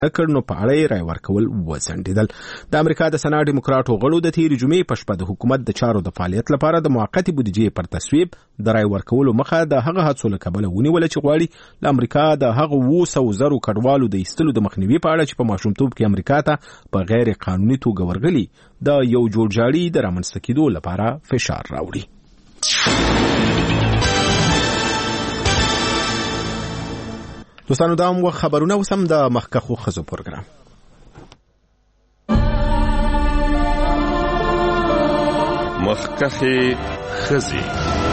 کړ نو په اړه رای ورکول وځنډیدل. د امریکا د سنا ډیموکراټو غړو د تیر جمعې په شپه د حکومت د چارو د فعالیت لپاره د موقتي بودیجې پر تصویب د رای ورکولو مخه د هغه هڅو له کبله ونیول چې غواړي له امریکا د هغه 200,000 کډوالو د ایستلو د مخنیوي په اړه چې په ماشومتوب کې امریکا ته په غیر قانوني توګه ورغلي د یو جوړجاړي د رامنځته کېدو لپاره فشار راوړي. دوستانو دا هم خبرونه وسم د مخکخو خزو پروګرام. مخکخي خزي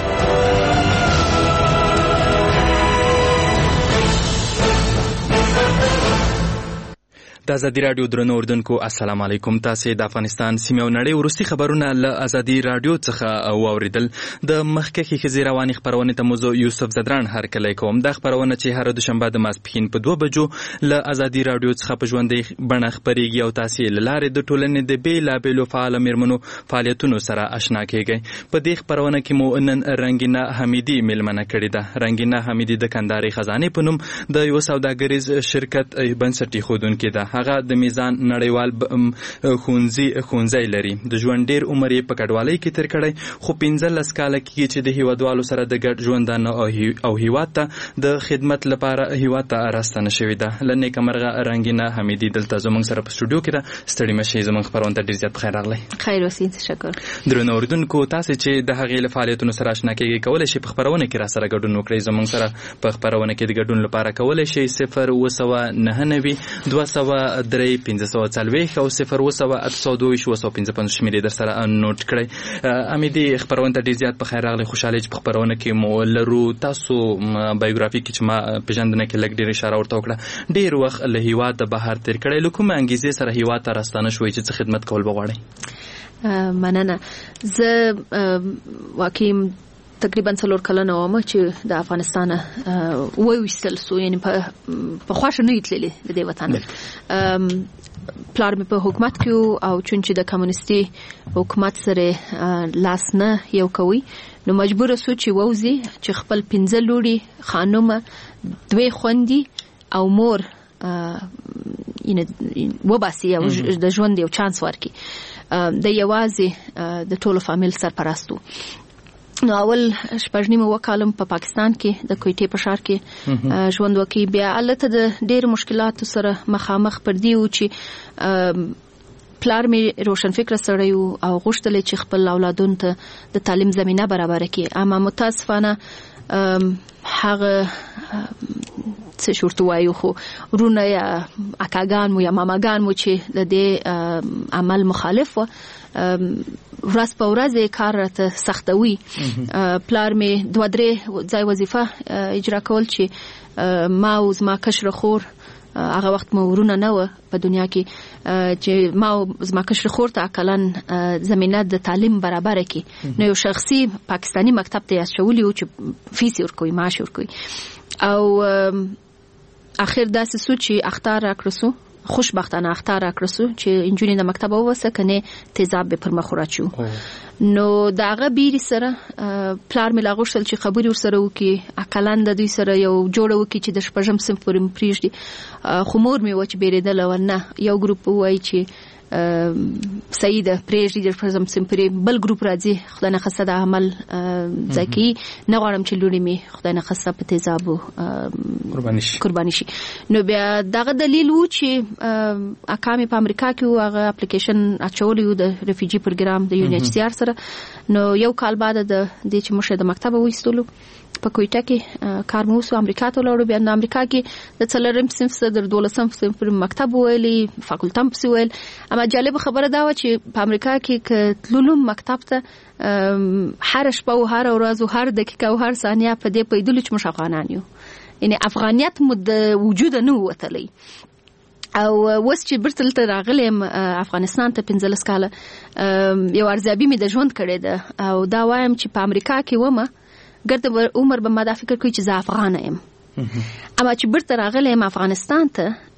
د ازادي رادیو درنو اوردونکو السلام علیکم. تاسو د افغانستان سیمه او نړۍ ورستي خبرونه له ازادي رادیو څخه واوریدل. د مخکخي خزي رواني خبرونه ته موضوع یوسف زدران هرکلی کوم. د خبرونه چې هر دوشنبه د ماسپښین په 2 بجو له ازادي رادیو څخه په ژوندۍ بڼه خبريږي او تاسو لاره د ټولنې د بیلابېلو فعال میرمنو فعالیتونو سره آشنا کیږئ. په دې خبرونه کې مو نن رنگینه حمیدی ملمنه کړې ده. رنگینه حمیدی د کندهاري خزانه په نوم د یو سوداګریز شرکت بنسټي خودونکې ده. هغه د میزان نړیوال خونځي لري. د ژوند ډیر عمر یې په کډوالۍ کې تیر کړی، خو 15 کاله کې چې د هیوادوالو سره د ګډ ژوندانه او هیواد ته د خدمت لپاره هیواد ته راستنه شوې ده. لنې کمرغه رنگینه حمیدی دلته زموږ سره په سټوډیو کې ده. ستړي مشي زموږ خبرونه ته ډیر زیات خیر راغلی. خیر اوسئ. تشکر. درنو اوردونکو تاسو چې د هغې فعالیتونو سره آشنا کیږئ کولای شئ په خبرونه کې را سره ګډون وکړئ. زموږ سره په خبرونه کې د ګډون لپاره کولای شئ 02992 203 1540 او 02822 شمیرې در سره نوٹ کړئ. امیدي خبرونه ته ډیر زیات په خیر راغلی. خوشاله چې په خبرونه کې مو لرو تاسو بایوګرافي کې چې ما پیژندنه کې لګ ډیر اشاره ورته وکړه. ډیر وخت له هیواد د بهر تیر کړی. لکه انګیزه سره هیواد ته راستانه شوی چې خدمت کول بغواړئ. مننه. زه واقعي تقریبا 4 کلونه وم چې د افغانستان وویستل سو، یعنی په خواشه نه یتللی د دې وطن. پلار مې په حکومت کې او چون چې د کمونیستي حکومت سره لاس نه یو کوي نو مجبور سو چې ووزي چې خپل 15 لوري خانومه 2 خوندي او مور وباسي او د ژوند یو چانس ورکي. د یوازې د ټولو فامیل سرپرستو. نو اول شپږنیمه وکالم په پاکستان کې د کویټې په ښار کې ژوند وکي. بیا البته د ډېر مشکلاتو سره مخامخ پر دی و چې پلار مې روشن فکر سره یو او غوښتل چې خپل اولادونو ته د تعلیم زمينه برابر کړي. اما متاسفانه هغه څه شورت وایو خو ورونه یا اکاګان مو یا ماماګان مو چې د دې عمل مخالف و ورځ په ورځ کار راته سختوي. پلار مې 2-3 ځای وظیفه اجرا کول چې ما او زما کشر خور هغه وخت مو ورونه نه و په دنیا کې چې ما او زما کشر خور ته اکلن زمينه د تعلیم برابر کړي. نو یو شخصي پاکستانی مکتب ته اچولي و چې فیس ورکوي، معاش ورکوي. او اخر داسې سو چې اختار راکړسو، خوشبختانه اختار راکړسو چې انجونی د مکتب ووسه کنه تیزاب به پر مخ راچو. نو داغه بیری سره پلار مې لاغوشل چې خبري ور سره وکي، اکلان د دوی سره یو جوړه وکي چې د شپږم صنف پورې پریږدي. خو مور مې و چې بیرېدل و نه. یو ګروپ وای چې سید پریږدي د شپږم صنف پورې، بل ګروپ راځي خدای نه خسته د عمل ځکه نه غواړم چې لوري مې خدای نه خسته په تیزابو قرباني شي. نو بیا دغه دلیل و چې اکامي په امریکا کې هغه اپلیکیشن اچولی و د ریفیجی پروګرام د UNHCR سره. نو یو کال بعد د دې چې مشه د مکتب وېستلو په کویټه کې کار مو وسو. امریکا ته لاړو. بیا د امریکا کې د 4 صنف څخه د 12 صنف پر مکتب ویلي، فاکولټم پسې ویل. اما جالب خبره دا و چې په امریکا کې تللو مکتب ته هر شپه او هر ورځ او هر دقیقه او هر ثانیه په دې پیدل چې مش افغانان یو، یعنی افغانیت مد وجود نه وتلی. او وس چې برتل ته راغلم افغانستان ته 15 کاله یو ارزیابي مې د ژوند کړې ده او دا وایم چې په امریکا کې ومه ګرد عمر به ما دا فکر کوي چې زه افغان یم. اما چې برته راغلم افغانستان ته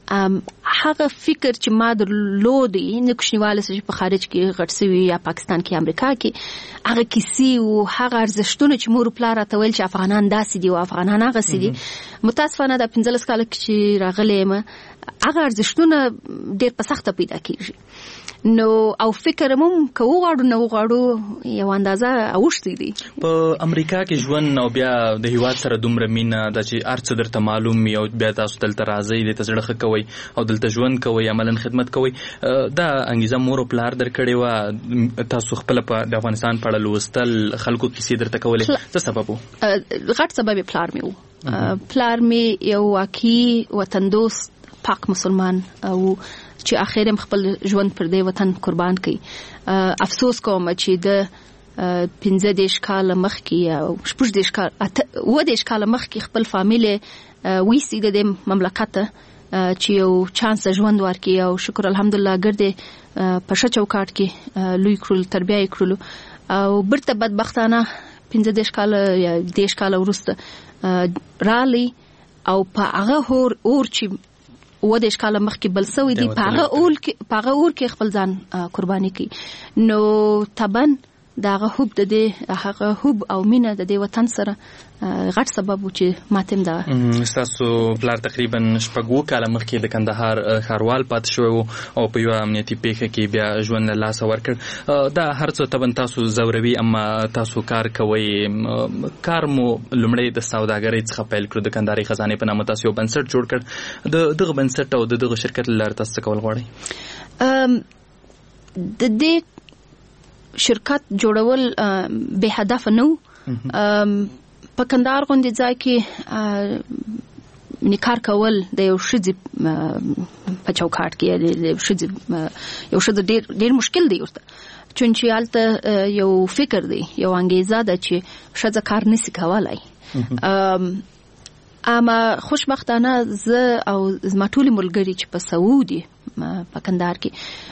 هغه فکر چې ما درلودي نه کوشنیواله چې په خارج کې غټ سوي یا پاکستان کې امریکا کې هغه کیسې او هغه ارزښتونه چې مور پلار راته ویل چې افغانان داسې دي او افغانان هغه سي دي متاسفانه د 15 کال کې راغلې ما هغه ارزښتونه ډېر په سخته پیدا کیږي نو او فکر مم کوو غواړو نو غواړو یو اندازه اوښتي دي په امریکا کې ژوند او بیا د هیواد سره دومره مینه د چې ارڅ درته معلوم یو بیا تاسو دلته راځي د تزړه کوي او دلته ژوند کوي عملاً خدمت کوي دا انګیزه مور او پلار درکړي و تاسو خپل په د افغانستان په اړه لوستل خلکو کیسې درته کولې څه سبب وو غټ سبب پلار مې وو پلار مې یو واقعي وطن دوست پاک مسلمان او چې اخر خپل ژوند پر دې وطن قربان کړي افسوس کوم چې د 15 کال مخکې او 16 کال مخکې خپل فامیل وېسي د مملکت چې یو چانس ژوند ورکړي او شکر الحمدلله ګرځي په ښه چوکاټ کې لوی کړل تربیه کړل او برته بدبختانه 15 کال یا 10 کال وروسته رالي او په هغه اور چې و د ښکاله مخکې بل سوی دی پاغه اور کې خپل ځان قرباني کړي نو تبن داغه حب د دې هغه حب او مینه د دې وطن سره غټ سبب و چې ماتم دا تاسو پلار تقریبا شپږ کاله مخکې د کندهار ښاروال پات شو او په یو امنیتي پیښه کې بیا ژوند له لاس ورکړ دا هر څه تبن تاسو زوروي اما تاسو کار کوي کار مو لمړی د سوداګرۍ څخه پیل کړو د کندهاري خزانه په نامه تاسو یو بنسټ جوړ کړ دغه بنسټ او دغه شرکت لپاره تاسو کول غواړئ د دې شرکت جوړول به هدف نو په کندهار غونډې ځای کې نکار کول د یو شذ په چوکاټ کې د شذ یو شذ ډیر مشکل دی ورته چونچې الته یو فکر دی یو انګیزه ده چې شذ کار نسی کولای اما خوشبختانه زه او زما ټول ملګری چې په سعودي په کندهار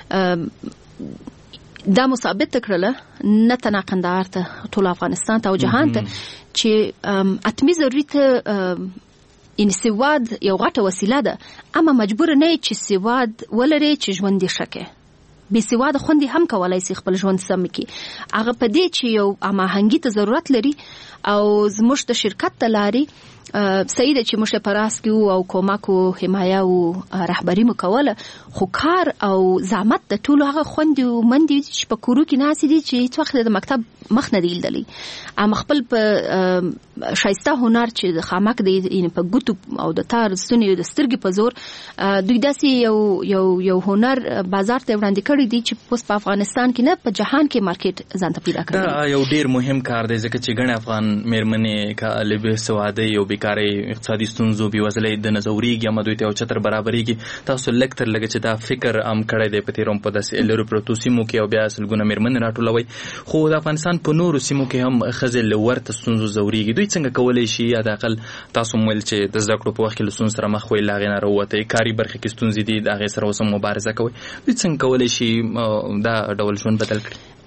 کې دا مثابت کړله نه تنه کندهار ته ټول افغانستان ته او جهان ته چې اتمی ضروري ته ان سواد یو غټه وسیله ده اما مجبور نه چې سواد ولري چې ژوند دي شکه به سواد خوندي هم کولای شي خپل ژوند سم کړي هغه په دې چې یو اماهنګي ته ضرورت لري او زموږ د شرکت تلاري سید چې مشه پراس کیو او کومک او حمایه او رهبری مکوله خو کار او زحمت د ټولو هغه خوندي او مندي چې په کورو کې ناسي دي چې هیڅ وخت د مکتب مخ نه دیدلی ام خپل په شایسته هنر چې د خامک دی په ګوتو او د تار ستونی د سترګې په زور دوی داسې یو هنر بازار ته وړاندې کړی دی چې پوس په افغانستان کې نه په جهان کې مارکیټ ځان ته پیدا کړی دا یو ډیر مهم کار دی ځکه چې ګڼ افغان میرمنې کا لبه سواده یو بیکاری اقتصادي ستونزو بېوزلۍ د نزوريږي اما دوی ته یو چتر برابرېږي تاسو لږ تر لږه چې دا فکر عام کړی دی په تېروم په داسې لرو پرتو سیمو کې او بیا سلګونه میرمنې راټولوئ خو د افغانستان په نورو سیمو کې هم ښځې له ورته ستونزو ځورېږي دوی څنګه کولی شي یا د اقل تاسو ویل چې د زده کړو په وخت کې له ستونزو سره مخ وئ له هغې نه راووتئ کاري برخې کې ستونزې دي د هغې سره اوس هم مبارزه کوئ دوی څنګه کولی شي دا ډول ژوند بدل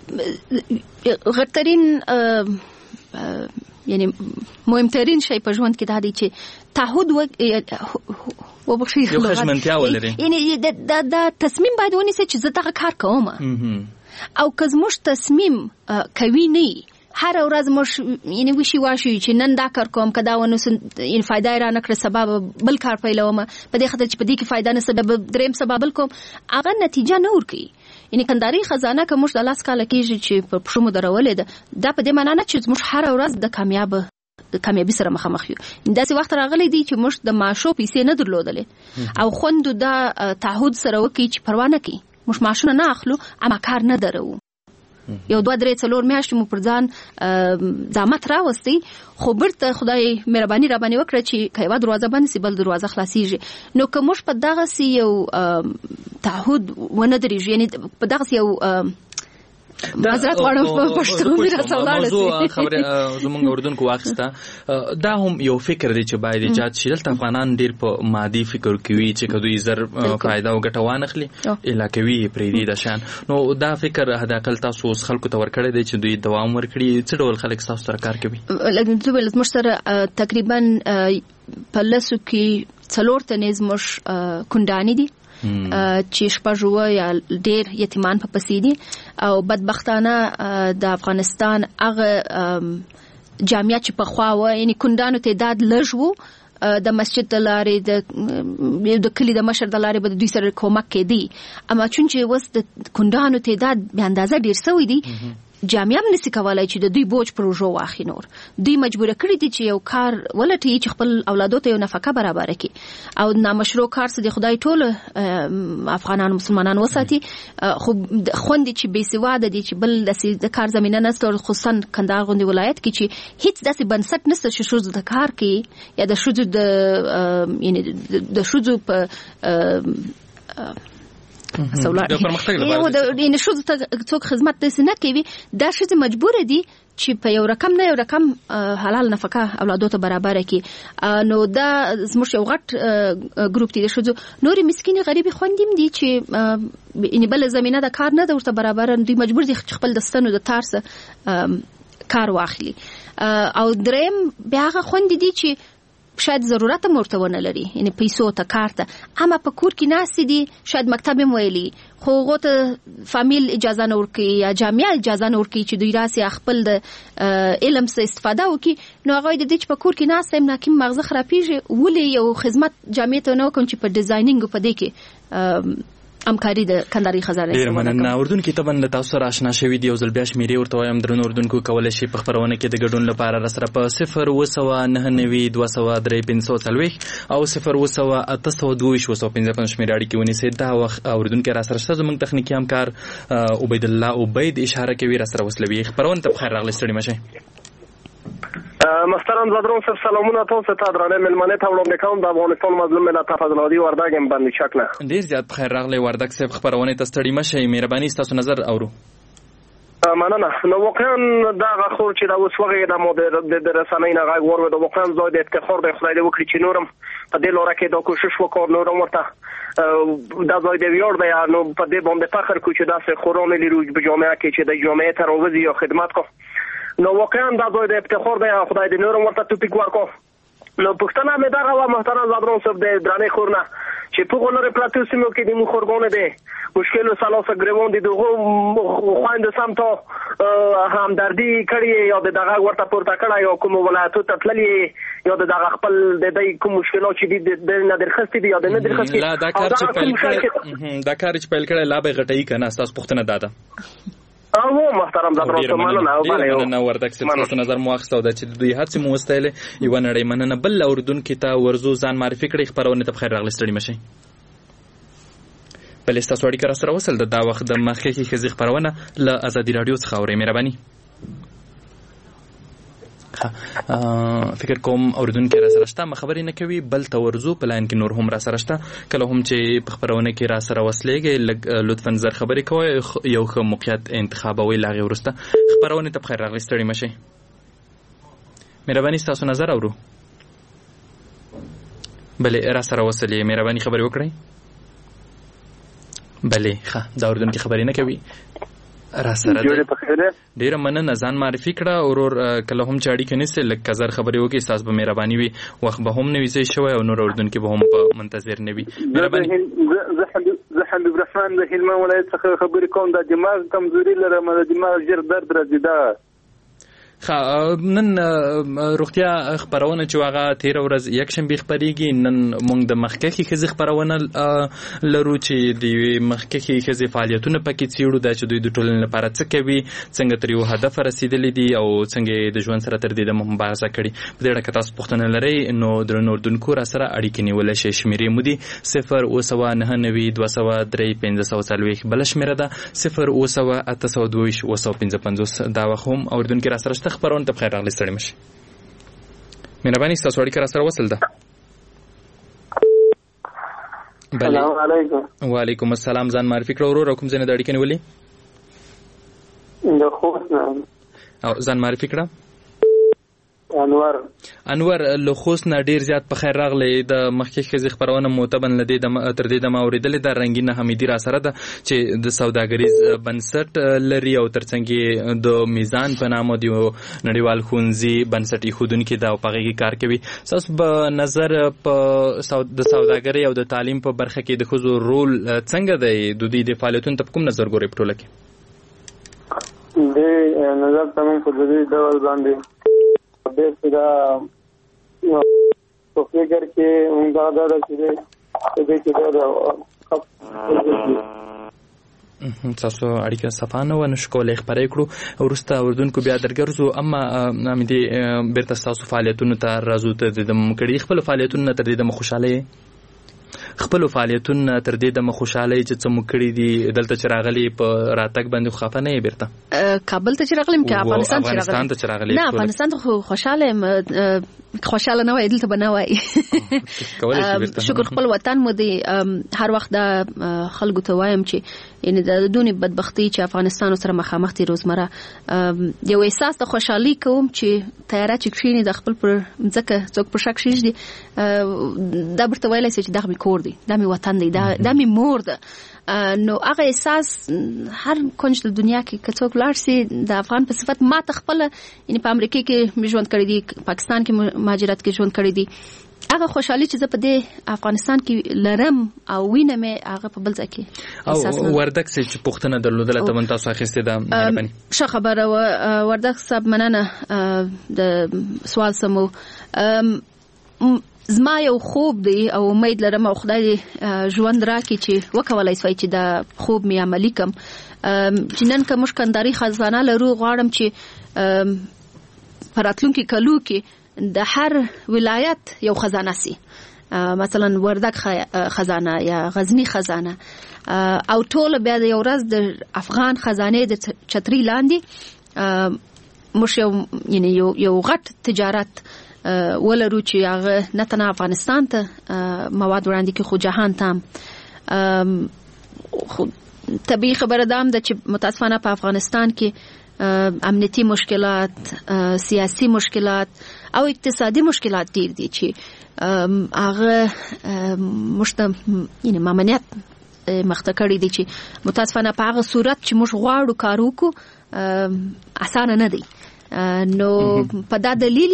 کړي غټترین یعنی مهمترین شی په ژوند کې دا دی چې تعهد وبخښي یو خشمنتیا ولري یعنی دا تصمیم باید ونیسي چې زه دغه کار کوم او که زموږ تصمیم کوي نه هر ورځ موږ یعنی وشي واشي چې نن دا کار کوم کدا ونه یعنی فائدہ را نه کړ سبب بل کار پیلوم په دې خاطر چې په دې کې فائدہ نه سبب دریم سبب بل کوم هغه نتیجه نه ورکي یعنی کندهاري خزانه که موږ د لاس کاله کېږي چې په پښو مو درولې ده دا په دې معنا نه چې موږ هر ورځ د کامیابی سره مخامخ یو داسې وخت راغلی دی چې موږ د معاشو پیسې نه درلودلې او خوندو دا تعهد سره وکړي چې پروا نه کوي موږ معاشونه نه اخلو اما کار نه درو یو 2-3 میاشتې مو پر ځان زحمت راوستي خو برته خدای مهرباني را باندې وکړه چې که یوه دروازه بند سي بل دروازه خلاصیږي نو که موږ په دغسې یو تعهد ونه درېږو یعنی په دغسې یو معذرت غواړم په پښتو مې راڅولاړه موضوع خبره زمونږ اردوونکو واخیسته دا هم یو فکر دی چې باید ایجاد شي دلته افغانان ډېر په مادي فکر کوي چې که دوی زر فایده او ګټه وانخلي علاقوي یې پرېږدي د شان نو دا فکر حداقل تاسو اوس خلکو ته ورکړی دی چې دوی دوام ورکړي څه ډول خلک ستاسو سره کار کوي زموږ سره تقریبا په لسو کې څلور تنې زموږ کونډانې دي چې شپږ یا ډېر یتیمان په پسې دي او بدبختانه د افغانستان هغه جامعه چې په خوا و یعنی کونډانو تعداد لږ وو د مسجد د لارې د کلی د مشر د لارې به دوی سره کومک کېدی اما چون چې وس د کونډانو تعداد به اندازه ډېر سوی دی جامعه هم نسی کولای چې د دوی بوج پروژو واخی نور دوی مجبور کړی دي چې یو کار ولټي چې خپل اولادو ته یو نفقه برابر کړي او نامشروع کار څه د خدای ټول افغانان مسلمانان وساتي خو خوندې چې بې سواده دي چې بل د کار زمينه نشته خصوصا کندهار غوندي ولایت کې چې هیڅ داسې بنسټ نشته چې شوز د کار کې یا د شوز د یعنی د شوز په د پرمختګ لپاره یعنی شوز ته څوک خدمت داسې نه کوي دا شوز مجبور دي چې په یو رقم نه یو رقم حلال نفقه اولادو ته برابر کړي نو دا زموږ یو غټ ګروپ دی د شوزو نورې مسکینې غریبې خوندیم دي چې یعنی بل زمينه د کار نه د ورته برابر دوی مجبور دي خپل دستانو د تارس کار واخلي او دریم بیا هغه خوندې دي چې شاید ضرورت مرته ونه لري یعنی پیسو ته کار ته اما په کور کې ناس دي شاید مکتب هم ویلي خو غوته فامیل اجازه نه ورکي یا جامعه اجازه نه ورکي چې دوی راسي خپل د علم څخه استفاده وکړي نو هغه د دې چې په کور کې ناس هم ناکیم مغزه خرابېږي ولې یو خدمت جامعه ته نه کوم چې په ډیزاینینګ په دې کې همکاري د کندهاري خزانه ډیر مننه اردن کې تبن له تاسو سره آشنا شوي دی او ځل بیا شمیرې ورته وایم درنو اردنکو کولای شي په خبرونه کې د ګډون لپاره را سره په 0299203 او 0808822 شمیرې اړیکې ونیسئ دا وخت اردن کې را سره شته زموږ تخنیکی همکار عبید الله عبید اشاره کوي را سره وسلوي خبرونه ته بخیر راغلی ستړي مشه محترم زادرون صاحب سلامونه تاسو ته درانه ملمنه ته وړاندې کوم د افغانستان مظلوم ملت فضلادي وردګ هم باندې شکله ډیر زیات بخیر راغلی وردګ صاحب خبرونه ته ستړي مشه مهرباني تاسو نظر اورو مننه نو واقعا دا غخور چې دا وسوغه د مدیر د رسنۍ نه غږ ورو د واقعا زاد افتخار د خدای دې وکړي چې نورم په دې لور کې دا کوشش وکړ نورم ورته دا زاد ویور دی نو په دې باندې فخر کوي چې دا څه خورونه لري په جامعه کې چې د جامعه ته راوځي او خدمت کوي نو واقعا دا زاد افتخار دی خدای دې نورم ورته توپیک ورکو نو پښتنه مې دا غوا محترم زادرون صاحب د درانه خورنه چې په غوړه پلاتو سیمو کې د مخورګونه دي مشکل سلاسه ګریوان دي دغه خواند سمته همدردی کړی یا دغه ورته پورته کړی یا کوم ولایتو ته تللی یا دغه خپل د دې کوم مشکلات چې د نه درخستې دي یا د نه درخستې لا دا کار چې پیل کړی لا به غټي کنه تاسو پښتنه داده او محترم زادرون مننه او مننه وردګ څه نظر مؤخصه ده چې دوی هڅه مو واستایله یو نړۍ مننه بل اردن کې ته ورزو ځان معرفي کړی خبرونه ته بخیر راغلی ستړي مشي بل تاسو اړیکه را سره وصل دا وخت د مخکې کې خزي خبرونه له ازادي رادیو څخه اوري مهرباني فکر کوم اردن کې را سره شته خبرې نه کوي بل تورزو پلان کې نور هم را سره شته کله هم چې په خبرونه کې را سره وسلېږي لطفا زر خبرې کوئ یو ښه موقعیت انتخابوي لاغې ورسته خبرونه ته بخیر راغلی ستړي مشئ مهرباني ستاسو نظر اورو بلې را سره وسلې مهرباني خبرې وکړئ بلې ښه دا اردن کې خبرې نه کوي را سره ډیره مننه ځان معرفي کړه اورور کله هم چاړي کې نسته لکه زر خبرې وکي تاسو به مهرباني وي وخت به هم نوي ځای شوی او نور اردن کې به هم په منتظر نوي مهرباني زه حبیب الرحمن د هلمند ولایت څخه خبرې کوم د دماغ کمزوري لرم د دماغ ژر درد راځي دا نن روغتیا خبرونه چې واغه 13 ورځ یک شنبه خبريږي نن موږ د مخکې خزي خبرونه لرو چې د مخکې خزي فعالیتونه پکې څیړو د چې دوی د ټولنې لپاره څه کوي څنګه تر یو هدف رسیدلې دي او څنګه د ژوند سره تر دې د مبارزه کړي په دې اړه که تاسو پوښتنه لرئ نو درنو اردنکو را سره اړیکې نیول شي شمیرې مو دي 029923540 بل شمیره ده 0808822 دا وخت هم اردن کې را سره خبرونه ته بخیر راغلی ستړي مشي مهرباني تاسو اړیکه را سره وصل ده السلام علیکم وعلیکم السلام ځان معرفي کړو ورو کوم ځای نه د اړیکې نیولې د خوست نه او ځان معرفي کړه انور له خوست نه ډیر زیات په خیر راغلی. د مخکې ښځې خبرونه موتبن لدی تر دې د اوریدلې د رنگینه حمیدی را سره ده چې د سوداګریز بنسټ لري او ترڅنګ د میزان په نامه دی نړیوال ښوونځي بنسټ ایښودونکي دا په هغې کار کوي. ستاسو په نظر په د سوداګرۍ او د تعلیم په برخه کې د ښځو رول څنګه دی؟ د دوی د فعالیتونو ته په کوم نظر ګورئ په ټوله کې؟ د نظر تمام په دې ډول باندې دا په فکر کې موږ دا چې دې کې دا تاسو اړیکه صفانه و نشو کولای خبرې کړو وروسته اردوونکو بیا درګرځو. اما امید بیرته تاسو فعالیتونو ته راځو ته د مکړی خپل فعالیتونو تر دې د خوشاله خپل فعالیتونه تر دې د خوشاله چې څه مکړی دي دلته چې راغلي په راتګ باندې خفه نه بیرته کابل ته چې راغلم کې افغانستان ته چې راغلي نه افغانستان ته خوشاله نه وای دلته بنوي شکر خپل وطن مو دی. هر وخت د خلکو ته وایم چې یعنی د دونی بدبختی چې افغانستان سره مخامخ دي روزمره یو احساس د خوشحالي کوم چې تیاره چې کښینی د خپل پر ځکه څوک پر شک شي دي دا برته ویلای چې دا می کور دی دا می وطن دی دا می مور ده. نو هغه احساس هر کنج د دنیا کې کڅوک لاړ سي د افغان په صفت ما تخپل یعنی په امریکا کې ژوند کړی دی پاکستان کې مهاجرت کې ژوند کړی دی هغه خوشحالي چې زه په دې افغانستان کې لرم او وینم هغه په بل ځای کې احساس نه وردک چې پښتنه درلودله ته من تاسو اخیسته ده مهرباني ښه خبره وردک صاحب مننه د سوال سمو زما یو خوب دی او امید لرم او خدای ژوند راکړي چې وکولای شي چې دا خوب می عملی کم چې نن کوم مشکنداري خزانه لرو غواړم چې پراتلونکو کلو کې د هر ولایت یو خزانه سي مثلا وردک خزانه یا غزنی خزانه او ټول بیا د یو ورځ د افغان خزانه د چتري لاندې مش یعنی یو غټ تجارت ولرو چې هغه نه تنه افغانستان ته مواد وړاندې کې خو جهان تام طبیعي خبره دام د چې متاسفانه په افغانستان کې امنیتي مشکلات سیاسي مشکلات او اقتصادي مشکلات ډیر دي چې هغه یعنی مامنیت مخته کړی دي چې متاسفانه په هغه صورت چې موږ غواړو کار وکړو اسانه نه دی. نو په دا دلیل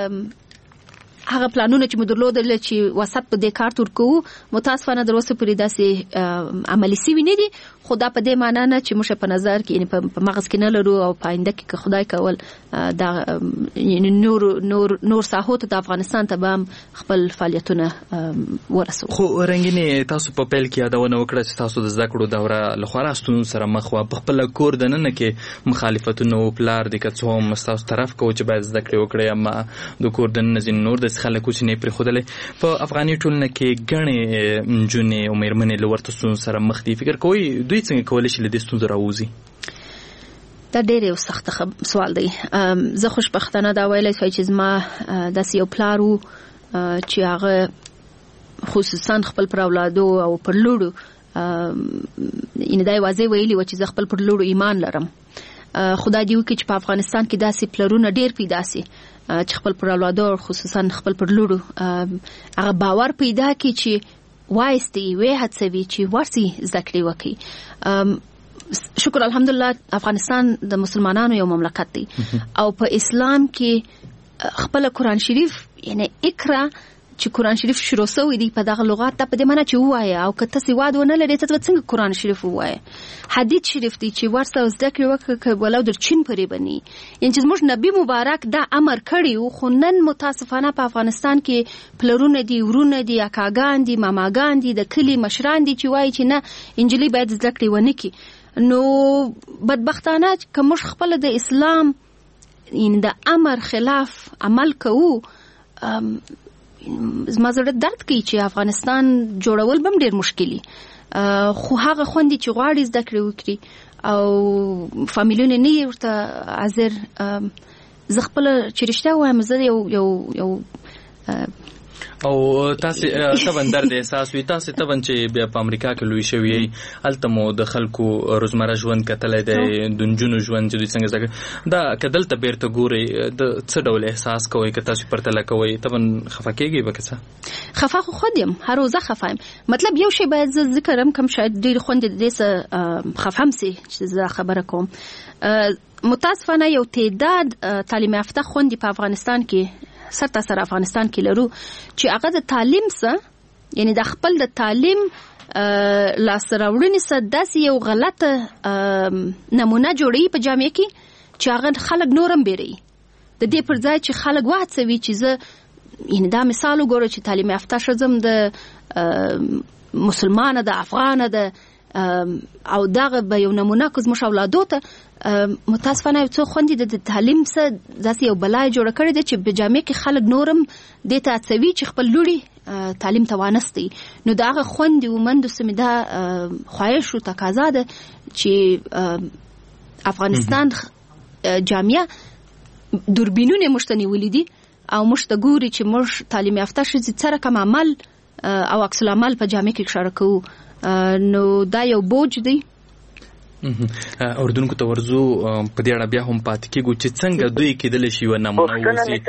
هغه پلانونه چې مدرلودل چې وسط په دې کار تر کوو متاسفانه دروسه پرې داسې عملی سوي نه دي خو دا په دې معنی نه چې موږ په نظر کې یعنی په مغز کې نه لرو او په آینده کې خدای کول دا یعنی نور ساحو ته د افغانستان ته به خپل فعالیتونه ورسو. خو رنګینه تاسو په پیل کې یادونه وکړه چې تاسو د زده کړو دوره لخوا راستون سره مخ و په خپل کور د نن کې مخالفتونه او پلار د کڅوم تاسو طرف کو چې باید زده کړې وکړي اما د کور د نن نور د خلکو چې نه پرې خودلې په افغاني ټولنه کې غنې جنې او مېرمنې لورته سون سره مخ دي فکر کوي دوی څنګه کولای شي لدې ستونزې راوځي؟ دا ډېر یو سخت سوال دی. زه خوشبختانه دا ویلی شم چې زما داسې یو پلار و چې هغه خصوصا خپل پر اولادو او پر لوړو یعنې دا یوازې ویلي و چې زه خپل پر لوړو ایمان لرم. خدای دې وکړي چې په افغانستان کې داسې پلرونه ډېر پیدا سي چې خپل پر اولادو خصوصا خپل پر لوړو هغه باور پیدا کړي چې وایستي وې هڅوي چې ورسي زده کړې وکړي. شکر الحمدلله افغانستان د مسلمانانو یو مملکت دی او په اسلام کې خپل قرآن شریف یعنی اقرا چې قرآن شریف شروع شوی دی په دغه لغات ته په دې معنی چې وایي او که تاسو واد ونه لرئ ته څنګه قرآن شریف وایي حدیث شریف دی چې ورته زده کړئ وکړه ولو در چین پرې بني یعنی چې موږ نبی مبارک دا امر کړی خو نن متاسفانه په افغانستان کې پلرونه دي ورونه دي اکاګان دي ماماګان دي د کلی مشران دي چې وایي چې نه انجلي باید زده کړې ونه کړي. نو بدبختانه که موږ خپل د اسلام یعنی د امر خلاف عمل کوو زما زړه درد کوي چې افغانستان جوړول بم ډیر مشکلي خو هغه خوندې چې غواړي زده کړې وکړي او فامیلونه نه ورته حاضر زه خپل چې رښتیا وایم زه یو او تاسو تبن درد احساس وي تاسو تبن چې بیا په امریکا کې لوي شوی التمو د خلکو روزمره ژوند کتلای دی د جنونو ژوند چې دوی څنګه زګ دا کدل ته بیرته ګوري د څه ډول احساس کوي که تاسو پرتله کوي تبن خفکیږي وکړه خفا خو خودم هر روزه خفایم مطلب یو شی باید ذکرم کم شاید ډیر خوند دې څه خفم سي چې زه خبره کوم متاسفانه یو تعداد تعلیم یافته خوندې په افغانستان کې سر افغانستان کې لرو چې هغه د تعلیم سره یعنی د خپل د تعلیم لاسراوړنې سره داسې یو غلطه نمونه جوړي په جامعه کې چې هغه خلک نورم بیري د دې پر ځای چې خلک وهڅوي چې زه یعنی دا مثال وګورم چې تعلیم یافته شزم د مسلمانه د افغانه د او دغه به یو نمونه کوم اولادو ته متاسفانه یو څو خوندې د تعلیم سره داسې یو بلای جوړ کړی دی چې په جامعه کې خلک نورم دې ته هڅوي چې خپل لوري تعلیم ته وانستي نو دغه خوندې ومندو سمې دا خواهش او تقاضا ده چې افغانستان جامعه دوربینونه مشتنی ولیدي او مشته ګوري چې موږ تعلیم یافته شې سره کوم عمل او عکس العمل په جامعه کې شارکو نو دا یو بوج دی اردن کو ته ورزو په دې اړه بیا هم پاتې کېږو چې څنګه دوی کېدل شي و نمونه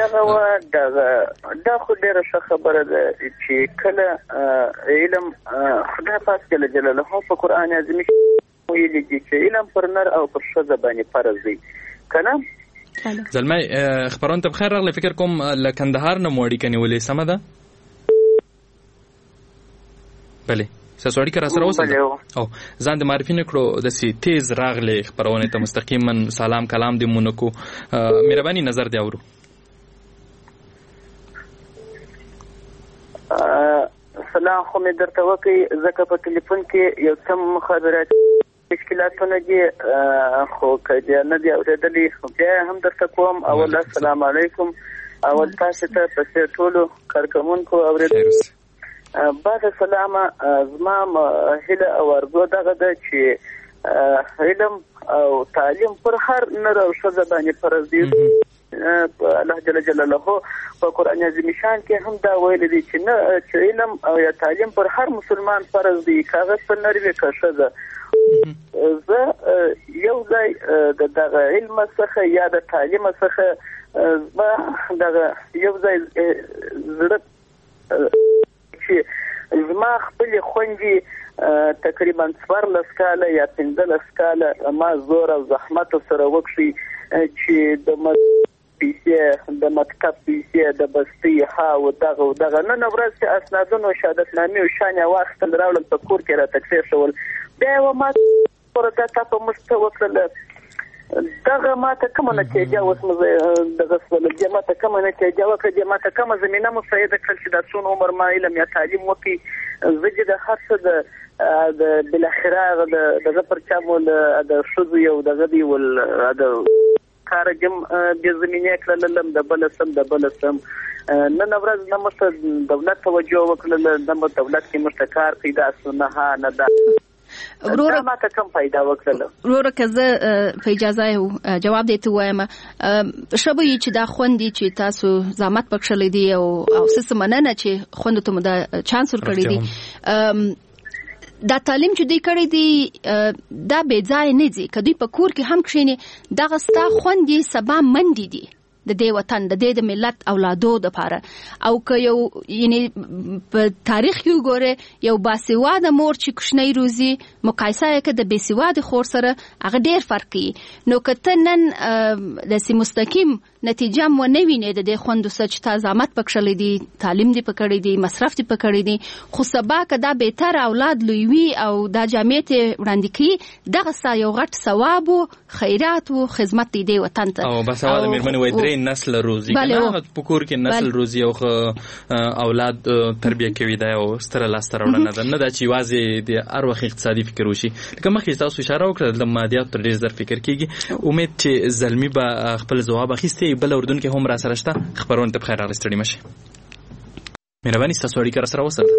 وسی دا خو ډېره ښه خبره ده چې کله علم خدای پاک جل جلاله په قرآن عظیم ویلي دي چې علم پر نر او پر ښځه باندې فرض دی کنه زلمه خبرونه ته بخیر راغلی فکر کوم له کندهار نه مو اړیکه نیولې سمه ده بله ساسوړی کرا سره اوسه او ځان د معرفي نکړو د سي تیز راغله خبرونه ته مستقیما سلام کلام دی مونکو مهرباني نظر دی اورو سلام خو مې درته وکي زکه په ټلیفون کې یو کم مخابرات مشکلاتونه دي خو کله نه دی اورېدلې بیا هم درته کوم اول السلام علیکم اول تاسو ته په ټولو کارکونکو اورېدل بعد سلامه زما هله او ارزو دغه د چې علم او تعلیم پر هر نر او ښځه باندې فرض دي الله جل جلاله په قرآن عظیم شان کې هم دا ویل دي چې نه چې علم او یا تعلیم پر هر مسلمان فرض دي کاغذ پر نر وی ښځه زه یو ځای دغه علم څخه یا د تعلیم څخه زما دغه یو ځای زړه زما خپل خوندې تقریبا 14 کاله یا 15 کاله ما زور او زحمت سره وکړي چې د پیسې د مکتب پیسې د بستی ها او دغه نن ورځ چې اسنادونو شهادتنامې او شانې واخیستل راوړل په کور کې را تکثیر شول بیا و ما ورته تاسو مستوى وکړل دغه ماته کومه نتیجه اوس مې دغه سولګي ماته کومه نتیجه وکړه ماته کومه زمينه مساعده کړل چې د څون عمر ما علم یا تعلیم وکي زګي د هڅه د بل اخره دغه پرچمو د شذ یو دغه دی ول د کارجم د زمينه کړل د بلسم نن ورځ نمسته دولت توجه وکړل د دولت کې مستقر پیدا سونه نه ده وروره ما ته کوم پیدا وکړل وروره کزه په اجازه یو جواب دیته وایم شبوي چې دا خوندې چې تاسو زحمت پکښلې دي او سیس مننه چې خوند ته مو دا چانس ور کړی دي دا تعلیم چې دوی کړی دي دا بې ځای نه دي کدی په کور کې هم کښینی دغه ستا خوندې سبا منډي دي د دې وطن د دې د ملت اولادو د پاره او که یو یعنی په تاریخ کې وګوره یو باسواده مور چې کوشنۍ روزي مقایسه کې د باسواده خور سره هغه ډیر فرق کوي نو کته نن د سي مستقیم نتیجه مو نه ویني د دې خوندو سچ تا زحمت پکښلې دي تعلیم دي پکړې دي مصرف دي پکړې دي خو سبا کدا بهتر اولاد لوي او د جامعه ته وړاندې کی دغه سا یو غټ ثواب او خیرات او خدمت دی وطن ته او بسواده مېرمنې وای درې نسل روزي کنه پکور کې نسل روزي او اولاد تربیه کوي دا او ستر لاستر وړاندې نه دا چې واځي د هر وخت اقتصادي فکر وشي لکه مخکې تاسو اشاره وکړه د مادیات تر ډیر زر فکر کیږي امید چې زلمی به خپل جواب اخیسته بل اردن کې هم را سره شته خبرونه ته بخیر راغستړي مشه مهرباني تاسو اړیکه سره وسل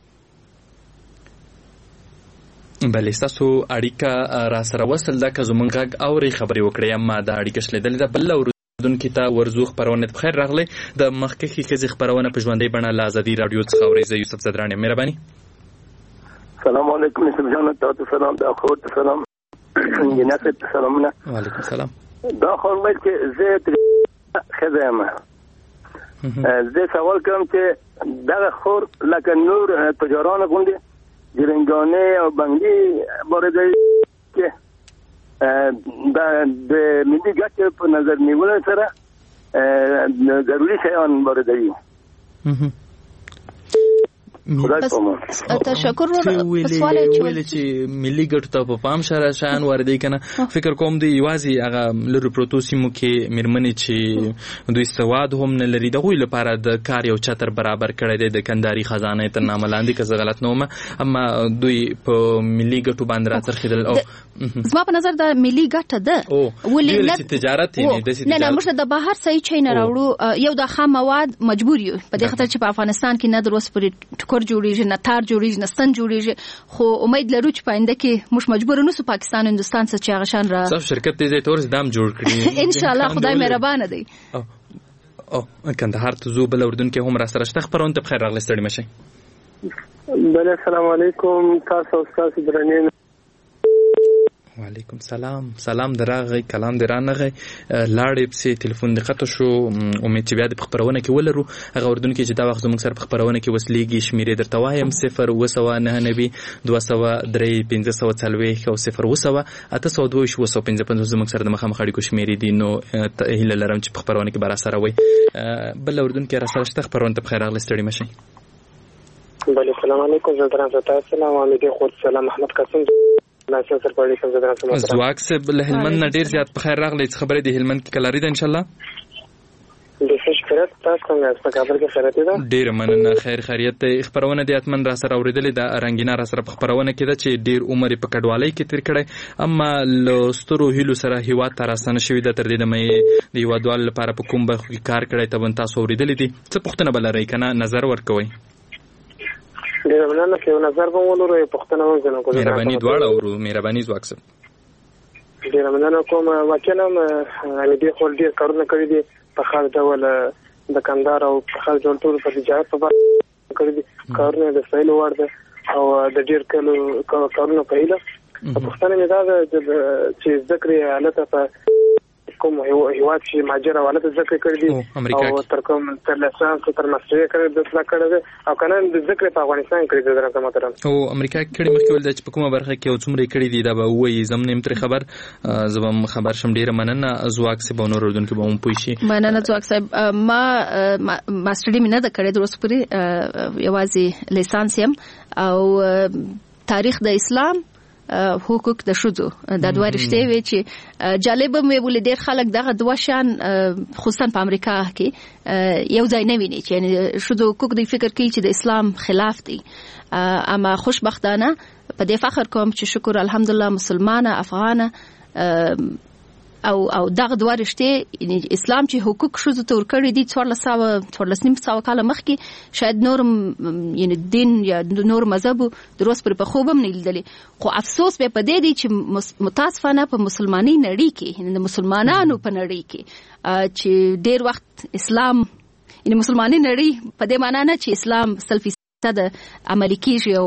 بلې تاسو اړیکه را سره وسل دا که زمونږ غږ اوري خبرې وکړې اما دا اړیکه شلیدل دا بل دونکو ته ورزو خبرونه په خیر راغله د مخکې کې خبرونه په ژوندۍ بڼه له ازادي رادیو څخه اورئ. یوسف زدرانی مهرباني. السلام علیکم یوسف جان ته سلام د اخوت سلام جناب سلامونه. وعلیکم السلام. دا خو مې چې زه خدمه زه سوال کوم چې دا خور لکه نور تجاران غونډه جرنګانه او بنګي بارده کې د ملي ګټې په نظر نیولو سره ضروري شیان بارده دي. تشکر سوال چې ملي ګټو ته په پام سره شان واردې کنه فکر کوم دی یوازې هغه لرو پروتوسیمو کې مرمنې چې دوی سواد هم نه لري دغه لپاره د کار یو چتر برابر کړی دی د کنداري خزانه تر نامه لاندې که زه غلط نه وم اما دوی په ملي ګټو باندې راڅرخېدل او زما په نظر د ملي ګټه ده ولې چې تجارت یې نه موږ د بهر صحیح چای نه راوړو یو د خام مواد مجبور یو په دې خاطر چې په افغانستان کې نه دروس پرې جوړیږي نه تار جوړیږي نه ستن جوړیږي خو امید لرو چې پاینده کې موږ مجبور نه سو پاکستان هندستان څخه چې هغه شان را صف شرکت دې تور دام جوړ کړی ان شاء الله خدای مهربان دی. او کندهار ته زو بل اردن کې هم را سره شته خبرونه ته بخیر راغلی ستړي مشه. بله السلام علیکم تاسو استاد درنین. وعلیکم سلام دراغه کلام درانغه لاړې په ټلیفون دقت شو امید چې بیا د خبرونه کې ولرو هغه اردن کې چې دا وخت زموږ سره په خبرونه کې وسلېږي شمیرې درته وایم 0 209 240 زموږ سره د مخامخ اړیکو شمیرې دي نو هیله لرم چې په خبرونه کې بار سره وي بل اردن کې را سره شته خبرونه ته بخیر راغلی ستړي مشه. بله السلام علیکم زه درنه تاسو سلام علیکم خو سلام محمد قاسم ناصر سر پړې کوم زدران سم زواک سه له هلمند نه ډیر زیات په خیر راغلی خبرې د هلمند کې کلاري ده ان شاء الله د فش خیرت تاسو څنګه په کابل کې خیرت ده ډیر مننه خیریت خبرونه د اتمن را سره اوریدلې د رنگینا را سره په خبرونه کې ده چې ډیر عمر په کډوالۍ کې تیر کړي اما لسترو هیلو سره هیوا تر اسانه شوی د تر دې د مې د یو دوال لپاره په کوم بخ کې کار کړی ته ون تاسو اوریدلې دي څه پښتنه بلری کنه نظر ورکوي ډیر مننه کې یو نظر به ولرو پښتنه وځنه کوم مهرباني دواړه ورو مهرباني زواک سه ډیر مننه کوم وکیلم علي دې خپل ډیر کارونه کړی دي په خاص ډول د کندهار او په خاص ډول ټول په تجارت په اړه کړی دي کارونه د سایل ورده او د ډیر کارونه په اړه پښتنه مې دا چې ذکر حالت په کوم هیواد چې ماجر حواله ذکر کړی دي او تر کوم تر لسان تر مستری کړی د څلا کړی او کنه د ذکر په افغانستان کړی د درته محترم او امریکا کړي مخکې ول د کومه برخه کې څومره کړی دي دا به وایي زمنه متر خبر زبم خبر شم ډیره مننه زواک سه بونور اردن کې به هم پوي شي مننه زواک صاحب ما ماستری مینه د کړی دروس پرې یوازې لیسانس يم او تاریخ د اسلام حقوق د شذو د دوه رشته وی چې جالب مې ولې ډېر خلک دغه دوه شان خصوصا په امریکا کې یو ځای نه ویني چې شذو حقوق د فکر کوي چې د اسلام خلاف دي اما خوشبختانه په دې فخر کوم چې شکر الحمدلله مسلمانه افغانه او دغه دوه رشته اسلام چې حقوق شذو تور کړی دي 1400 کال مخکې شاید نور یعنی دین یا نور مذهب دروس پر په خوبم نه لیدلې خو افسوس به پدې دي چې متاسفانه په مسلمانۍ نړۍ کې یعنی د مسلمانانو په نړۍ کې چې ډیر وخت اسلام یعنی مسلمانۍ نړۍ په دې معنی نه چې اسلام سلفي د عملی کېږي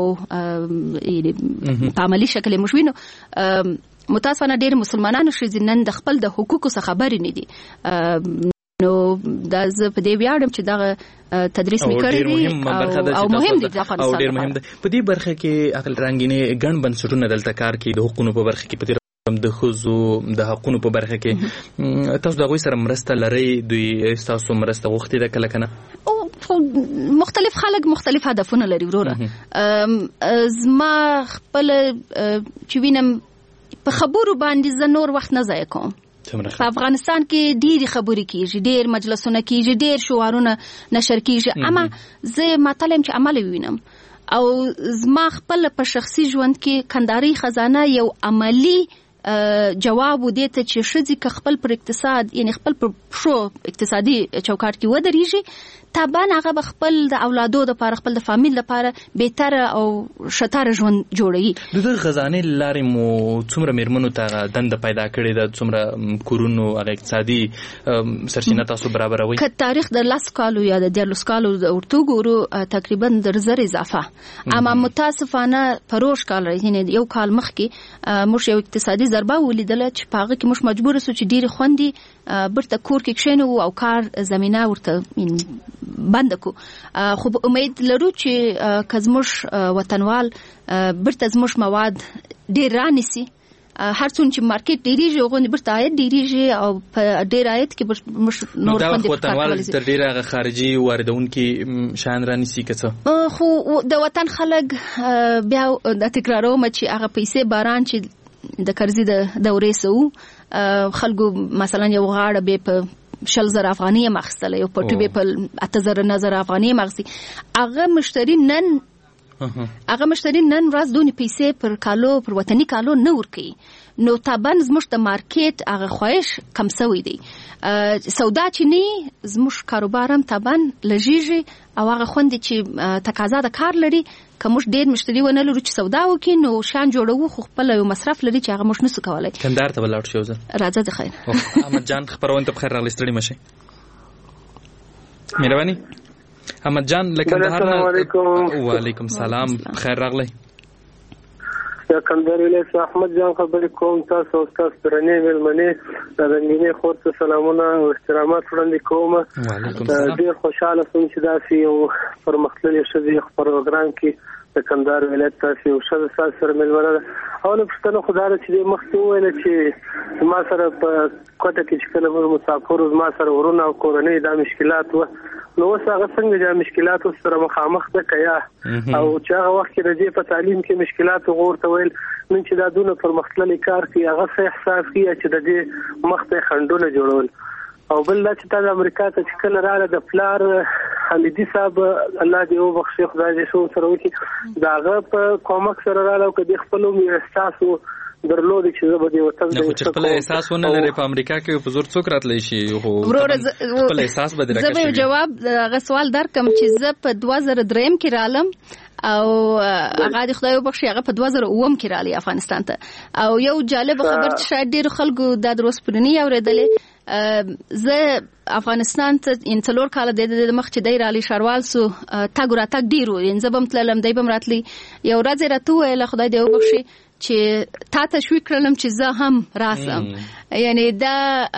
او په عملی شکل مشوینو متاسفانه ډېر مسلمانانو چې نن د خپل د حقوقو څخه خبرې نه دي نو دا زه په دې ویاړم چې دا تدریس میکړی دي او مهم دي د افغانستان او ډېر مهم دي په دې برخه کې عقل رنگینه ګڼ بنسټونه دلته کار کوي د حقوقو په برخه کې په د خزو د حقوقو په برخه کې تاسو دغه سره مرسته لري دوی تاسو مرسته غوښتي د کله کنه مختلف خلک مختلف هدفونه لري وروره زما خپل چې وینم په خبرو باندې زه نور وخت نه ضایع کوم په افغانستان کې ډېری خبرې کیږي ډېر مجلسونه کیږي ډېر شعارونه نشر کیږي اما زه مطلب چې عمل وینم او زما خپل په شخصي ژوند کې کندهاري خزانه یو عملی جواب ودې ته چې ښځې خپل پر اقتصاد یعنی خپل پر شو اقتصادي چوکاټ کې ودرېږي طبعا هغه خپل د اولادو لپاره خپل د فامیل لپاره بهتره او شتاره ژوند جوړوي. د خزانه لارې مو څومره میرمنو ته دند پیدا کړې ده څومره کورونو هغه اقتصادي سرچینه تاسو برابروي؟ که تاریخ د 10 کالو یا د 13 کالو ورته ګورو تقریبا د زر اضافه اما متاسفانه پروش کال یعنی یو کال مخکې موږ یو اقتصادي ضربه ولیدله چې په هغه کې موږ مجبور سو چې ډېری خوندې برته کور کې کښینو او کار زمينه ورته بند کو. خو امید لرو چې کزموش وطنوال برته زموش مواد ډېر رانیسي هر څون چې مارکیټ ډیریږي غوښنه برته عاید ډیریږي او په ډیر عاید کې مش نور باندې وطنوال تر ډیره خارجي واردونکو شان رانیسي کڅه خو د وطن خلک بیا د تکرارو مچ هغه پیسې باران چې د قرضې د دورې سو خلکو مثلا یو غاړه به په 10,000 افغانۍ مخصله یو پټو به په 8,000 افغانۍ مخسي هغه مشتری نن ورځ دونی پیسې پر کالو پر وطني کالو نه ورکي نو طبعا زموږ د مارکیټ هغه خواهش کم سوی دی سودا چې نه زموږ کاروبار هم طبعا لږیږي او هغه خوندې چې تقاضا د کار لري کومش ډېر مشتری ونه لري چې سودا وکړي نو شان جوړو خو خپل یو مصرف لري چې هغه مش نسو کولای. کندهار ته ولاړ شو زه راځه د خیر احمد جان خبرونه ته بخیر راغلی ستړي مشه مهرباني احمد جان لکندهار. السلام علیکم. وعلیکم السلام خیر راغلی. د کندهار ولایت احمد جان خبرې کوم تاسو او تاسو درنې ملمنې د رنګینې خور ته سلامونه او احترامات وړاندې کوم. وعلیکم السلام. ډېر خوشاله سوم چې داسې یو پرمختللي ښځې پروګرام کې د کندهار ولایت تاسو یو ښځه سره ملمنه او نو پښتنه خدای چې مخکې ویل چې ما سره په کوټه کې چې کله مسافر ما سره ورونه او کورنۍ د مشکلات و نو اوس هغه څنګه د مشکلاتو سره مخامخ ده کیا او چې هغه وخت کې د په تعلیم کې مشکلات غورته ویل نن چې دا دونه پرمختللي کار کوي هغه څه احساس کوي چې د دې مخته خندونه جوړول او بل چې د امریکا ته چې کله راغله د پلار حمیدي صاحب الله دې وبخښي خدای دې شو سره وکړي داغه په کومک سره رااله او کدي خپل احساسو درلود چې زه به دې وطن د خپل احساس ونه لري په امریکا کې په زور څوک راتلی شي خپل احساس به درکړي. زه به جواب غو سوال درکم چې زه په 2003 کې رالم او هغه د خدای وبخښي هغه په 2009 کې رالی افغانستان ته او یو جالب خبر چې شاید ډیر خلکو د دروسپرنی اوریدلې زه افغانستان ته ان څلور کال د مخ چې دی رالی شاروال سو تاګ را تاګ ډیرو ان زبم تللم دی بم راتلی یو ورځ راته ویل خدای دې وبخښي چې تا ته شوي کړلم چې زه هم راسم یعنی دا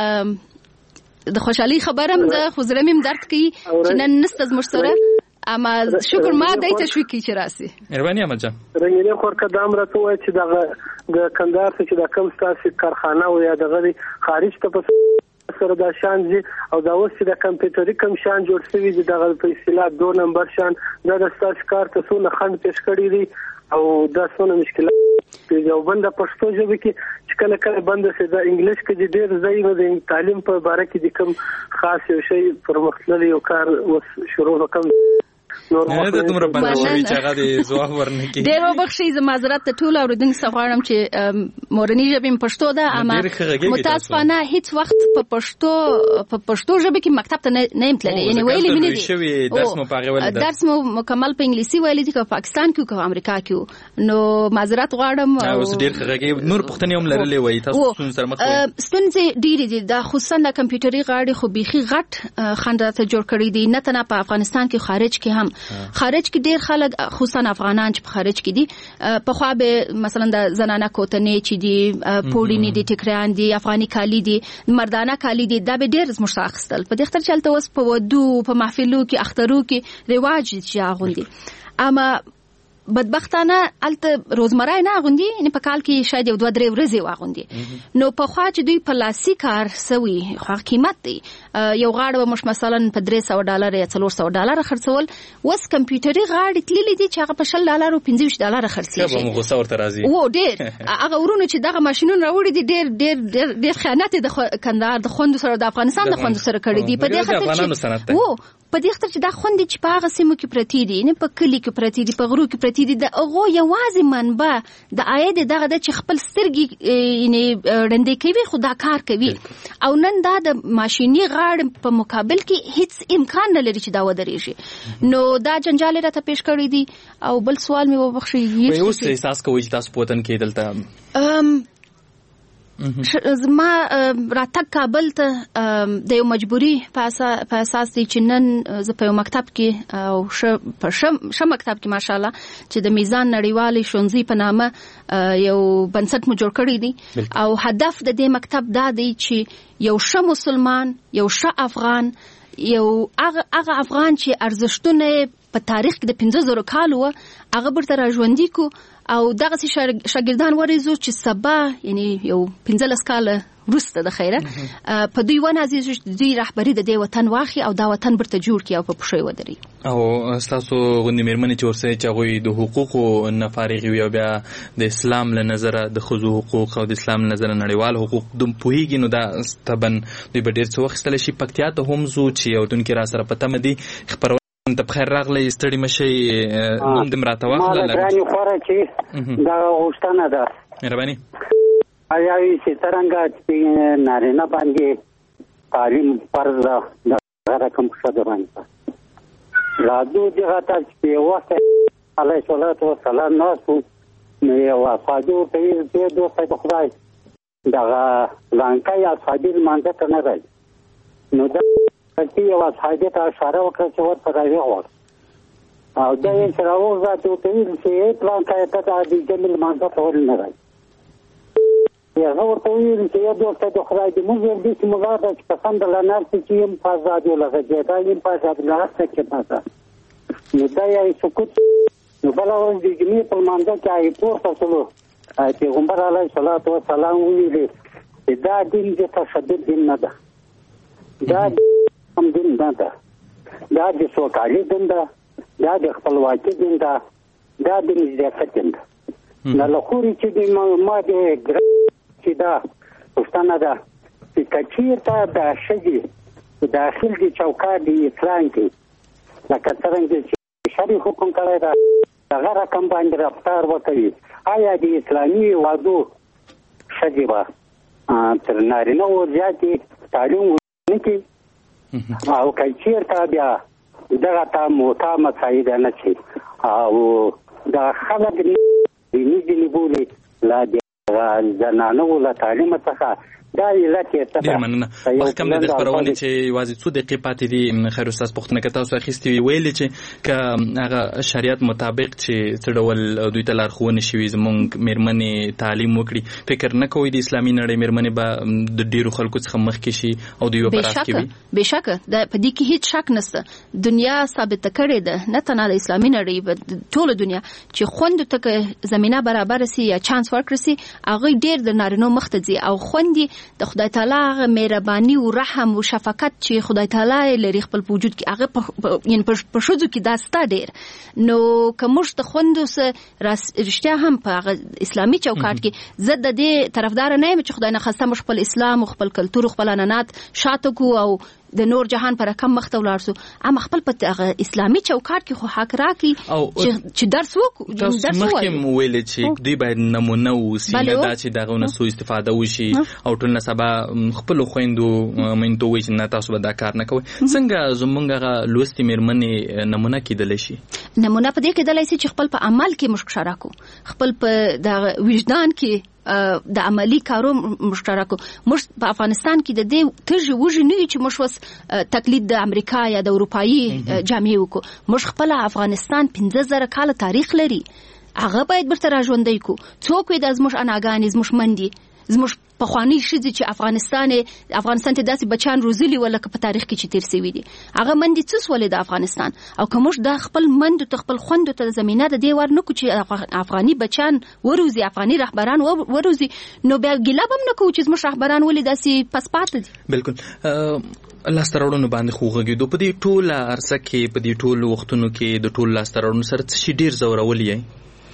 د خوشحالي خبرم ده خو زړه مې درد کوي چې نن نسته زموږ سره اما شکر ما دای ته شوي کی چې راسي. مهرباني احمد جان. رنګینه خور کدام راته وای چې د کندهار څخه د کم ستاسو کارخانه او یا دغه خارج ته سره د شان دي او دا اوس د کمپیوټري کم شان جوړ شوی دي دغه په اصطلاح 2 نمبر شان دا د ستاسو کار ته څونه خند پیش کړی دي او دا څونه مشکلات یو بند پښتو ژبه کې چې کله کله بند شي د انګلیش کې ډېر ځای د تعلیم په باره کې د کوم خاص یو شی پرمختللی یو کار شروع وکم نه د تمره باندې چې هغه د ځواب ورنکي ډېر وبخښي زه معذرت ته ټول اوریدونکو څخه غواړم چې مورنۍ ژبه پښتو ده اما متاسفانه هیڅ وخت په پښتو ژبه کې مکتب ته نه امتللې یعنی ویلې مې دي درس مو پاغه ولې درس مو مکمل په انګلیسي ویلې دي په پاکستان کې او امریکا کې نو معذرت غواړم او ډېر خغږی نور پښتني هم لرلې وای تاسو سره مخ ستونزې ډېرې دي د خصوصا د کمپیوټري غاړې خو بيخي غټ خنداته جوړ کړی دي نه تنه په افغانستان کې خارج کې هم خارج کې ډېر خلک خصوصا افغانان چې په خارج کې دي په خوا به مثلا د زنانه کوتنې چې دي پوړینی دي ټکران دي افغاني کالی دي مردانه کالی دي دا به ډېر زموږ اخستل په دې اختر چلته اوس په ودو په محفلو کې اخترو کې رواج چې اغوندي اما بدبختانه الته روزمره نه غوندي نه په کال کې شاید یو 2-3 ورځې واغوندي نو په خوا چې دوی په لاسي کار سوي خو قیمت دی یو غاړه مش مثلا په $300 یا $400 خرڅول وس کمپیوټري غاړه تللې دي چې هغه په $10 او $15 خرڅي شي به غوسه ورته راځي و ډېر هغه ورونه چې دغه ماشينونه راوړي دي ډېر خیانت د کندهار د خوند سره د افغانستان د خوند سره کړی دي په دې خاطر چې په دې خاطر چې دا خوندې چې په هغه سیمو کې پرتې دي، نه په کلي کې پرتې دي، په غرو کې پرتې دي، د هغو یوازې منبع د عاید دغه ده چې خپل سترګې یعنې ړندې کوي، خو دا کار کوي. او نن دا د ماشیني غاړې په مقابل کې هیڅ امکان نه لري چې دا ودرېږي. نو دا جنجال راته پیش کړی دي. او بل سوال مې وبخښئ، اوس احساس کوئ چې تاسو په وطن کې دلته زما راتګ کابل ته د یو مجبوري په اساس دی چې نن زه په یو مکتب کې او ښه مکتب کې ماشاءالله چې د میزان نړیوالې ښوونځي په نامه یو بنسټ مو جوړ کړی دی. او هدف د دې مکتب دا دی چې یو ښه مسلمان، یو ښه افغان، یو هغه افغان چې ارزښتونه په تاریخ کې د 15,000 کالو هغه برته را ژوندي کو، او دغه شاګردان ورېزو چې سبا یعنی یو 15 کاله وروسته د خیره په دوی ونازیږي چې دوی رهبري د دې وطن واخلي او دا وطن برته جوړ کړي او په پښې ودري. او تاسو غوندې مېرمنې چې ورسره چې هغوی د حقوقو نه فارغ وي او بیا د اسلام له نظره د ښځو حقوق او د اسلام له نظره نړیوال حقوق دوم پوهېږي، نو دا طبعا دوی به ډېر څه واخیستلی شي. پکتیا ته هم ځو چې اودونکي را سره په تمه دي. ته بخیر راغلی، ستړي مشئ، نوم دې راته واخله. ما ګرانې خوره چې دغه غوښتنه ده، مهرباني آیا چې څرنګه چې نارینه باندې تعلیم فرض ده دغه رقم ښځه باندې راځو دغه ته چې یو وخت علیه الصلاة والسلام ناست وو، نو یو اصحابي ورته ویل چې دوستی د خدای دغه لانکۍ اصحابي لمانځه ته نه راځي. نو دا یو اصحابي ته اشاره وکړه چې ورته راوغواړه، او دا یې چې راوغځه ورته ویل چې لانکۍ ته د جمع لمانځه ته ولې نه راځي. هغه ورته ویل چې یو دوستی د خدای دې موږ یو داسې ملا ده چې پسند له نرسې چې یم په ازادي ولغځېدا یم په ازادي لغسته کې پاسه. نو دا یې سکوت. نو بله ورځ د جمعې په لمانځه کې هغې پورته شولو، پیغمبر علیه الصلاة والسلام وویلې چې دا دین د تشدد دین نه ده، دا هم دین نه ده، دا د سوکالي دین ده، دا د خپلواکي دین ده، دا د مزدیت دین ده. نه له خوري چې ما د چې دا پوښتنه ده چې که چېرته د ښځې داخل د چوکاټ د اسلام کې لکه څرنګه چې شرعي حکم کړی ده هغه رقم باندې رفتار وکوي، آیا د اسلامي وادو ښځې به تر نارینه‌وو زیاتې تعلیم ونه کړي؟ او که چېرته بیا دغه ته موته مساعده نه شي او د خلک دیني ځینې بولي له زنانو له تعلیم څخه دا علت یې څه ده. ډېر مننه. وخت کم دی د خپرونې چې یوازې څو دقیقې پاتې دي. خیر استاد پوښتنه که تاسو اخیستې وي ویلې چې که هغه شریعت مطابق چې څه ډول دوی ته لارښوونې شوي زموږ مېرمنې تعلیم وکړي، فکر نه کوئ د اسلامي نړۍ مېرمنې به د ډېرو خلکو څخه مخکې شي او دوی به په راس کې وي؟ بېشکه په دې کې هیڅ شک نشته. دنیا ثابته کړې ده، نه تنها د اسلامي نړۍ ټوله دنیا چې خوندو ته که زمینه برابره سي یا چانس ورکړي سي، هغوی ډېر د نارینو مخ ته ځي. او خوندې د خدای تعالی هغه مهرباني او رحم او شفقت چې خدای تعالی لري خپل وجود کې هغه یعنې په ښځو کې دا سته ډېر. نو که موږ د خوندو سره رښتیا هم په هغه اسلامي چوکاټ کې زه د دې طرفداره نه یم چې خدای نخواسته موږ خپل اسلام او خپل کلتور او خپل عنعنات شاته کو او د نور جهان پر کم مخته ولاړ سو، اما خپل په اسلامي چوکاټ کې خو حق راکړي چې درس وکړو. درس مخکې ویلې چې دوی باید نمونه ووسي، نه دا چې دغه نه سوء استفاده وشي او ټول نه سبا خپلو خویندو میندو وایي چې نه تاسو به دا کار نه کوئ. څنګه زموږ هغه لوستې مېرمنې نمونه کیدلی شي؟ نمونه په دې کیدلی شي چې خپل په عمل کې مشترک کو، خپل په د وجدان کې د عملی کارو مشترکو. موږ په افغانستان کې د دې ترجیح وژي نه چې موږ وس تقلید د امریکا یا د اروپایي جامې وکړو. موږ خپل افغانستان 15,000 کال تاریخ لري، هغه باید برته را ژوندی کو. څوک وي د زموږ اناګانې، زموږ مندي، زموږ پخواني ښځې چې افغانستان ته داسې بچیان روزلي وه لکه په تاریخ کې چې تیر سوي دي، هغه مندې څه سولې د افغانستان. او که موږ دا خپل مندو ته خپل خوندو ته زمینه د دې ور نه کړو چې افغاني بچیان وروزي، افغاني رهبران وروزي، نو بیا ګیله به هم نه کوو چې زموږ رهبران ولې داسې پسپاته دي. بلکل. لاسته راوړنو باندې خو غږېدو په دې ټوله عرصه کې، په دې ټولو وختونو کې د ټولو لاسته راوړنو سره څه شي ډېر ځورولی یې؟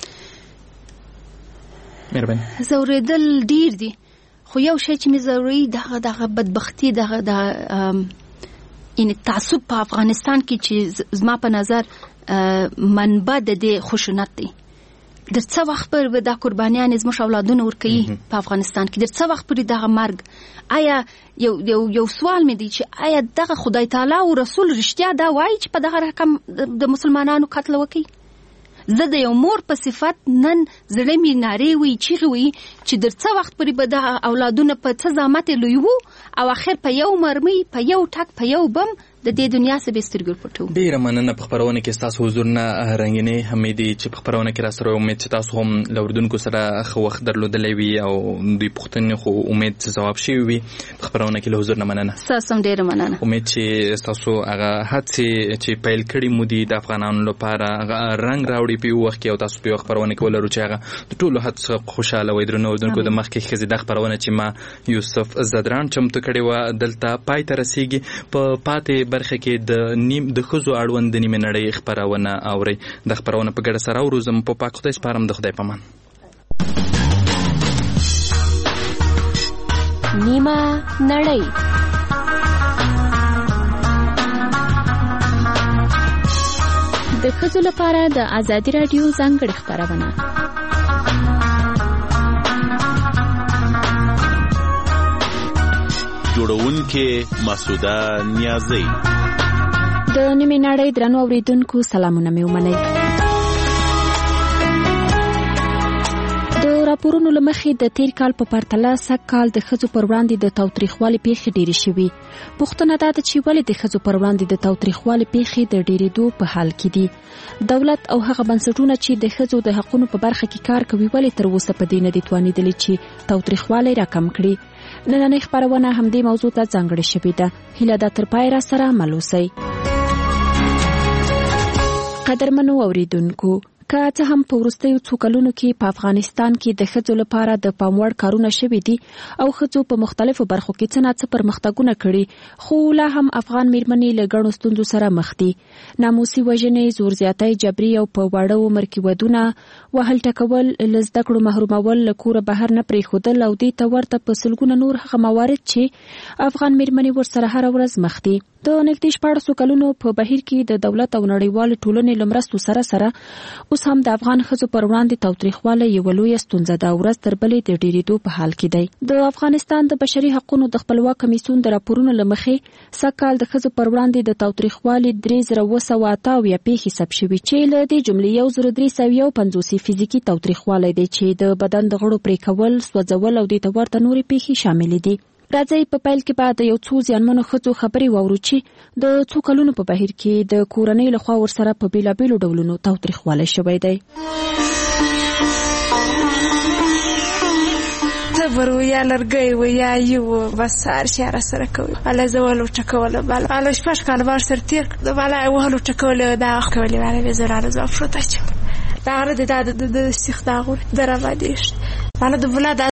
مهرباني. ځورېدل ډېر دي، خو یو شی چې مې ضروري دغه بدبختي، دغه یعنی تعصب په افغانستان کې چې زما په نظر منبع د دې خشونت دی. در څه وخت پر دا قربانیان زموږ اولادونه ورکوي په افغانستان کې، در څه وخت پر دغه مرګ. آیا یو سوال مې دی چې آیا دغه خدای تعالی او رسول رښتیا دا وایي چې په دغه رقم د مسلمانانو قتل وکړي؟ زه د یو مور په صفت نن زړه مې نارې وي چیغې وي چې در څه وخت پورې به دغه اولادونه په څه زحمت لوی وو او اخر په یو مرمۍ، په یو ټک، په یو بم د دې دنیا څخه به سترګې پټو. ډیره مننه په خبرونه کې ستاسو حضور نه رنګینې حمیدي چې په خبرونه کې را سره امید چې تاسو هم له اردوونکو سره ښه وخت درلودلی وي او دوی پوښتنې خو امید ځواب شوي وي. په خبرونه کې له حضور نه مننه. ستاسو هم ډیره مننه. امید چې ستاسو هغه هڅې چې پیل کړي مو دي د افغانانو لپاره هغه رنګ راوړي په یو وخت کې او تاسو په یو خبرونه کې ولرو چې هغه د ټولو حد څخه خوشحاله وي. درنو اردوونکو د مخکې ښځې دا خبرونه چې ما یوسف زدران چمتو کړې وه دلته پای ته رسیږي. په پاتې برخه کې د ښځو اړوند د نیمې نړۍ خپرونه اورئ. د خپرونه په ګډه سره اورو. زه په پاک خدای سپارم. د خدای په امان. نیمه نړۍ د ښځو لپاره د ازادي راډیو ځانګړې خپرونه. جوړونکې مسعوده نیازی. د نیمې نړۍ درنو اوریدونکو سلامونه مې ومنئ. د راپورونو له مخې د تیر کال په پرتله سږ کال د ښځو پر وړاندې د تاوتریخوالي پیښې ډېرې شوي. پوښتنه دا ده چې ولې د ښځو پر وړاندې د تاوتریخوالي پیښې د ډېرېدو په حال کې دي. دولت او هغه بنسټونه چې د ښځو د حقونو په برخه کې کار کوي ولې تر اوسه په دې نه دي توانېدلي چې تاوتریخوالی راکم کړي. نننۍ خپرونه همدې موضوع ته ځانګړې شوې ده. هیله ده تر پای را سره مل اوسئ. قدرمنو اوریدونکو، که څه هم په وروستیو څو کلونو کې په افغانستان کې د ښځو لپاره د پام وړ کارونه شوي دي او ښځو په مختلفو برخو کې څه ناڅه پرمختګونه کړي، خو لا هم افغان میرمنې له ګڼو ستونزو سره مخ دي. ناموسي وژنې، زور زیاتی، جبري او په واړه عمر کې ودونه، وهل ټکول، له زده کړو محرومول، له کوره بهر نه پرېښودل او دې ته ورته په سلګونه نور هغه موارد چې افغان میرمنې ورسره هره ورځ مخ دي. د نږدې 14 کلونو په بهیر کې د دولت او نړیوال ټولنې له مرستو سره سره اوس هم د افغان ښځو پر وړاندې تاوتریخوالی یوه لویه ستونزه ده او ورځ تر بلې د ډېرېدو په حال کې دی. د افغانستان د بشري حقونو د خپلواک کمیسیون د راپورونو له مخې سږ کال د ښځو پر وړاندې د تاوتریخوالي 3958 پیښې ثبت شوي چې له دې جملې 1351 فزیکي تاوتریخوالی دی چې د بدن د غړو پرې کول، سوځول او دې ته ورته نورې پیښې شاملې دي. راځئ په پیل کې به د یو څو زیانمنو ښځو خبرې واورو چې د څو کلونو په بهیر کې د کورنۍ لخوا ورسره په بېلابېلو ډولونو تاوتریخوالی شوی دی. تبر و یا لرګی و یا یو بس هر شی را سره کوي. اله زه ولو ټکوله بالا اله شپږ کاله بار سره تیر د بالا وهلو ټکوله دا کولی بالا به زراره زفروتاچ دا غره د سیخ دا غور در آبادیش بالا د بولا